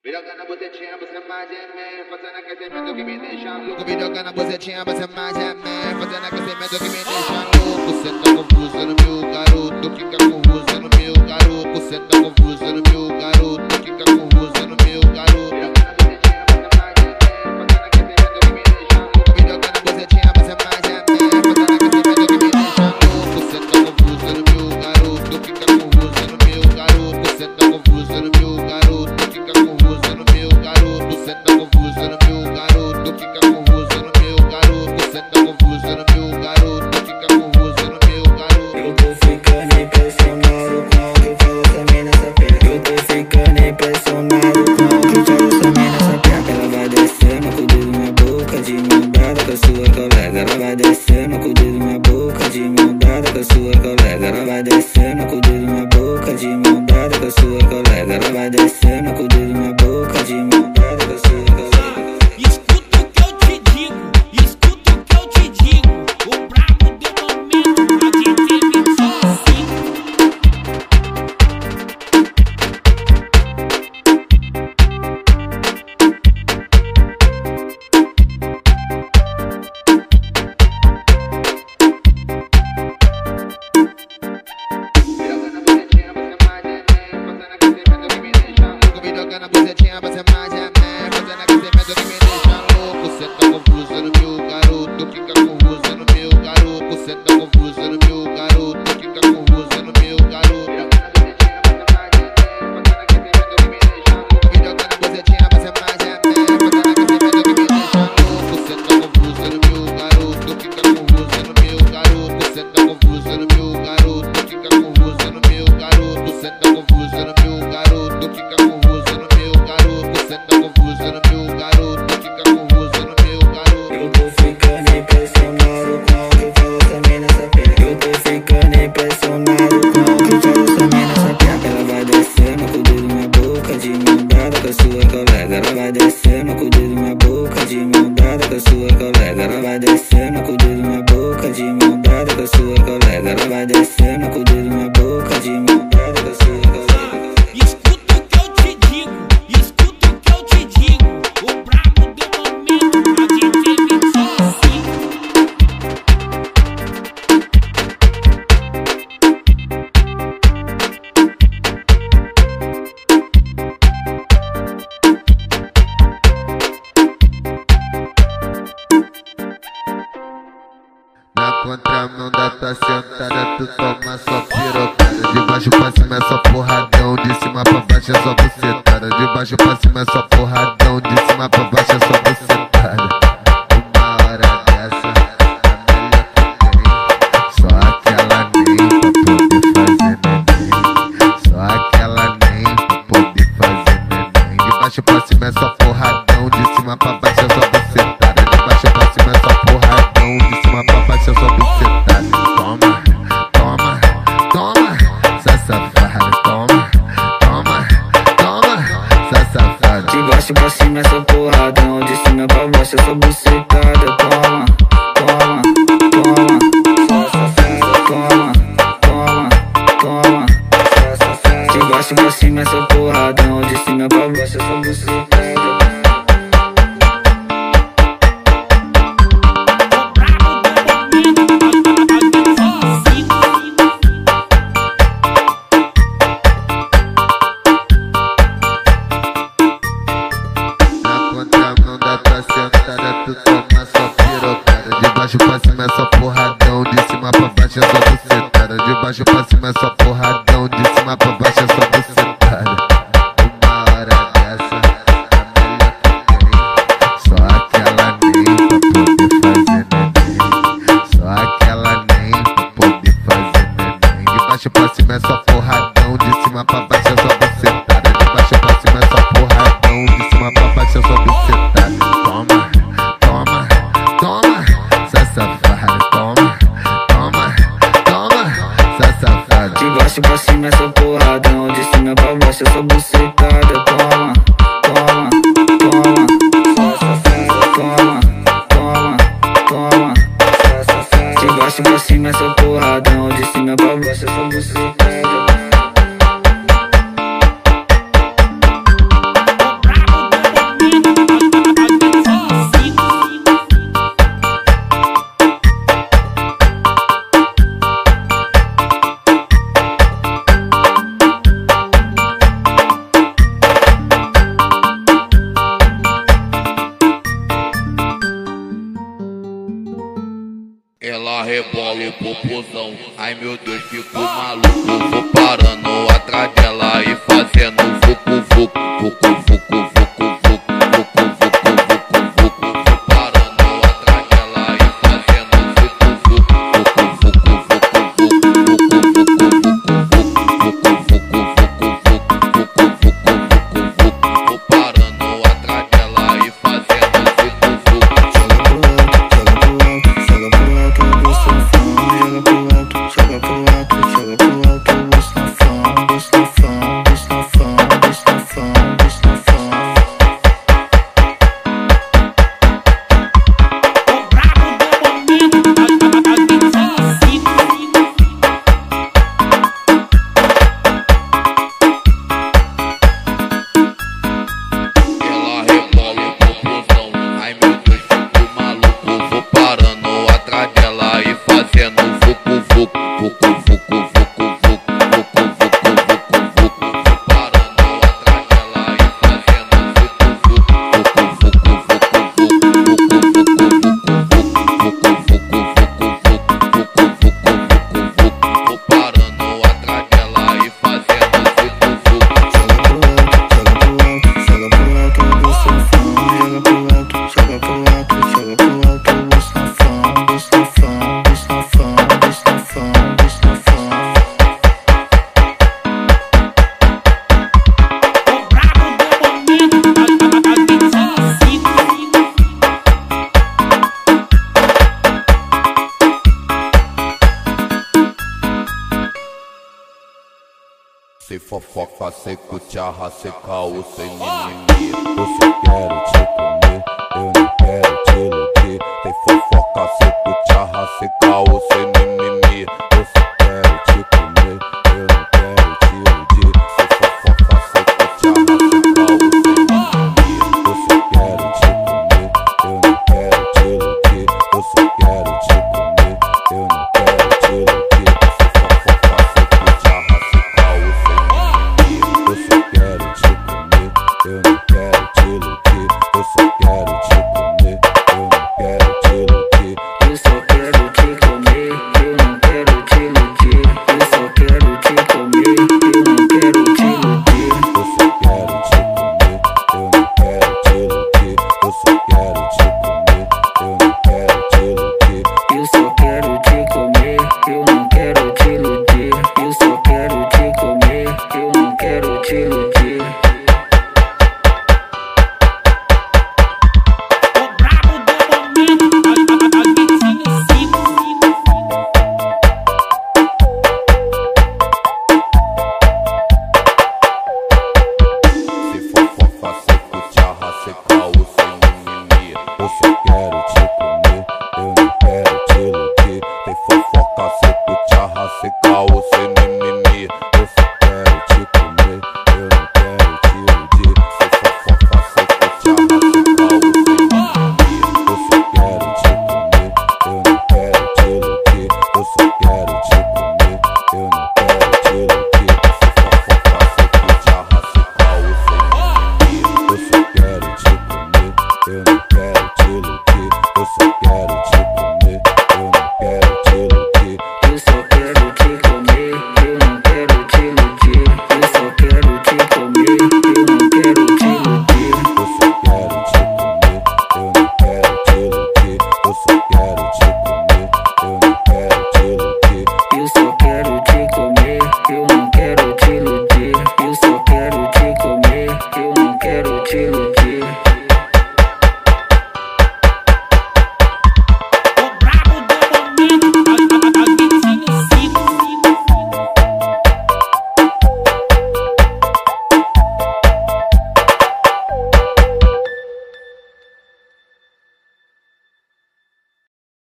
Piroca na bucetinha, você mais gemer, fazendo aquecimento que me deixa louco. Piroca na bucetinha, você mais gemer, fazendo aquecimento que me deixa louco. Cê tá confuso no meu garoto, fica confuso no meu garoto. Cê tá confuso no meu garoto, fica confuso no meu garoto. Piroca na bucetinha, você mais gemer, fazendo aquecimento que me deixa louco. Cê tá confuso no meu garoto, fica confuso no meu garoto. Cê tá confuso no meu garoto, fica confuso no meu garoto. Cê tá confuso no meu garoto, fica confuso no meu garoto. Cê tá confuso no meu garoto, fica confuso no meu garoto. Eu tô ficando impressionado com o que fala também nessa peca. Eu tô ficando impressionado com o que fala também nessa peca. Ela vai descendo com o dedo na boca, de mão dada com a sua colega. Ela vai descendo com o dedo na boca, de mão dada com a sua colega. Ela vai descendo com o dedo na boca, de mão dada com a sua colega. Ela vai descendo com o dedo na boca, de mão dada com a sua colega. Escuta o que eu te digo, escuta o que eu te digo. O brabo do momento, a DJ 25. Piroca na bucetinha, você mais gemer, fazendo aquecimento que me deixa louco. Cê tá confuso no meu garoto, fica confuso no meu garoto. Cê tá confuso no meu garoto, fica confuso no meu garoto. Piroca na bucetinha, você mais gemer, fazendo aquecimento que me deixa louco. Cê tá confuso no meu garoto, fica confuso no meu garoto. Cê tá confuso no meu garoto, fica confuso no meu garoto. Cê tá confuso no meu garoto, fica confuso no meu garoto. Cê tá confuso no meu garoto, fica confuso no meu garoto. Eu tô ficando impressionado com o que fala também nessa peca. Eu tô ficando impressionado com o que fala também nessa peca. Ela vai descendo com o dedo na boca, de mão dada com a sua colega. Ela vai descendo com o dedo na boca, de mão dada com a sua colega. Ela vai descendo com o dedo na boca, de mão dada com a sua colega. Ela vai descendo com o dedo na boca, de mão dada com a sua colega. Escuta o que eu te digo, escuta o que eu te digo. O brabo do momento, a DJ 25. Na contramão da tua sentada, tu toma só pirocada. De baixo pra cima é só porradão, de cima pra baixo é só bucetada. De baixo pra cima é só porradão, de cima pra baixo é só bucetada. Uma hora dessa, a melhor que tem, só aquela nem pra poder fazer neném. Só aquela nem pra poder fazer neném. De baixo pra cima é só porradão, de cima pra baixo é só bucetada. De baixo pra cima é só porradão, de cima pra baixo é só bucetada. Toma, toma, toma, essa safada. Toma, toma, toma, essa safada. De baixo pra cima é só porradão, de cima pra baixo é só bucetada. Toma, toma, toma, só safada. Toma, toma, toma, só safada. De baixo pra cima é só porradão, de cima pra baixo é só bucetada. Na contramão da tua sentada, tu toma só pirocada. De baixo pra cima é só porradão, de cima pra baixo é só bucetada. De baixo pra cima é só porradão, de cima pra baixo é só bucetada. Uma hora dessa, a melhor que tem, só aquela nem pra poder fazer neném. Só aquela nem pra poder fazer neném. De baixo pra cima é só porradão, de cima pra baixo é só bucetada. De baixo pra cima é só porradão, de cima pra baixo é só bucetada. Toma, toma, toma, essa safada. Toma, toma, toma, essa safada. Ela rebola o popozão, ai meu Deus, fico maluco. Vou parando atrás dela e fazendo vucu-vucu, vucu-vucu, vucu-vucu, vucu-vucu, vucu-vucu. Vou parando atrás dela e fazendo vucu-vucu, vucu-vucu, vucu-vucu. Vou parando atrás dela e fazendo vucu-vucu. Joga pro alto, o safão. Joga pro alto, joga pro alto, joga pro alto, o safão, o safão, o safão, o safão, o safão. O brabo do momento, a 25. Ela rebola o popozão, ai meu Deus, fico maluco. Vou parando atrás dela e fazendo vucu-vucu, vucu-vucu, vucu-vucu, vucu-vucu, vucu-vucu. Vou parando atrás dela e fazendo vucu-vucu, vucu-vucu, vucu-vucu. Vou parando atrás dela e fazendo vucu-vucu. Joga pro alto, o safão. Joga pro alto, joga pro alto, joga pro alto, o safão, o safão, o safão, o safão, o safão. O brabo do momento, a 25. Se fofoca, se cucharra, se caô, sem mimimi. Eu só quero te comer.